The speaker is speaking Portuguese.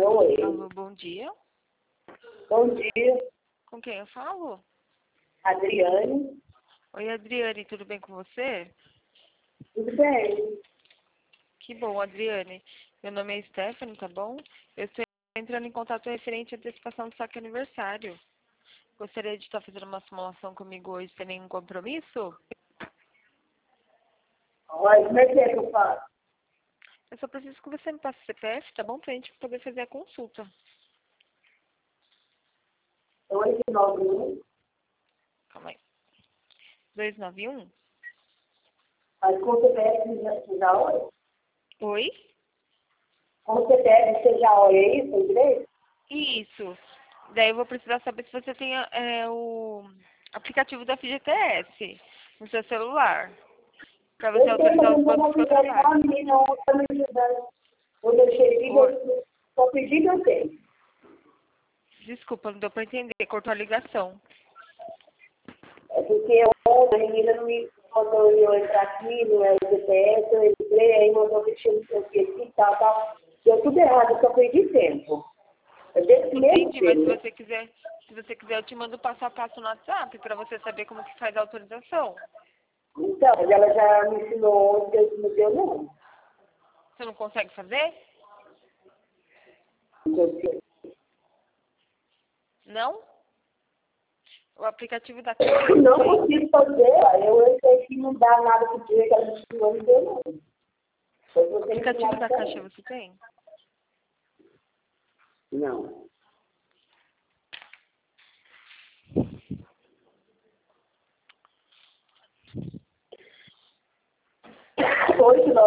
Oi. Alô, bom dia. Bom dia, Com quem eu falo? Adriane. Oi, Adriane, tudo bem com você? Tudo bem? Que bom, Adriane. Meu nome é Stephanie, tá bom? Eu estou entrando em contato referente à antecipação do saque aniversário. Gostaria de estar fazendo uma simulação comigo hoje sem nenhum compromisso? Olha, como é que eu faço? Eu só preciso que você me passe o CPF, tá bom? Pra gente poder fazer a consulta. 891, Calma aí. 291? mas com o CPF já olha? Oi? Com o CPF você já olha isso, direito? Isso. Daí eu vou precisar saber se você tem o aplicativo da FGTS no seu celular. Pra você Eu tenho, mas autorizar eu os não pontos vou do seu ligar igual a trabalho. menina ontem para me ajudar. Quando eu cheguei, Oi. só pedi eu tenho. Desculpa, não deu pra entender. Cortou a ligação. É porque ontem a menina não me mandou eu entrar aqui, não é o CPF, eu entrei, aí mandou mexer no seu quê, e tal. Deu tudo errado, eu só perdi tempo. Eu desse mesmo Entendi, mas tempo. se você quiser, eu te mando passo a passo no WhatsApp pra você saber como que faz a autorização. Então, mas ela já me ensinou ontem, eu não deu não. Você não consegue fazer? Não? O aplicativo da Caixa você Não tem? consigo fazer, eu sei que não dá nada pro dia que ela me ensinou, não deu não. Pois O você me aplicativo ensinar da Caixa também. você tem? Não. 8,